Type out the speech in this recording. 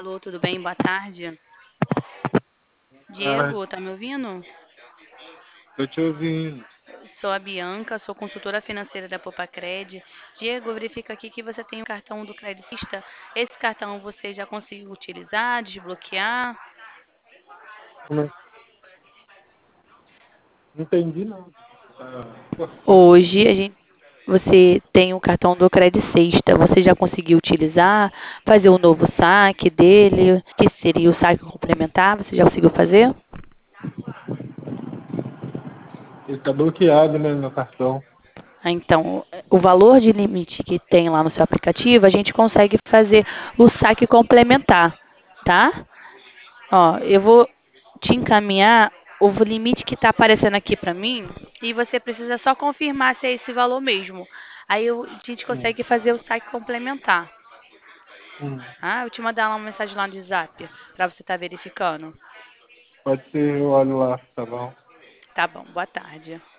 Alô, tudo bem? Boa tarde. Ah, Diego, tá me ouvindo? tô te ouvindo. Sou a Bianca, sou consultora financeira da Popacred. Diego, verifica aqui que você tem o cartão do credicista. Esse cartão você já conseguiu utilizar, desbloquear? Como é? Não entendi nada. Tá cortando. Hoje você tem o cartão do Credicista. Você já conseguiu utilizar, fazer o novo saque dele, que seria o saque complementar? Você já conseguiu fazer? Ele tá bloqueado, né, meu cartão. Então, o valor de limite que tem lá no seu aplicativo, a gente consegue fazer o saque complementar, tá? Ó, eu vou te encaminhar o limite que está aparecendo aqui para mim e você precisa só confirmar se é esse valor mesmo. Aí a gente Hum, consegue fazer o saque complementar, hum. tá? Eu te mandar uma mensagem lá no WhatsApp para você estar verificando. Pode ser, eu olho lá, tá bom? Tá bom, boa tarde.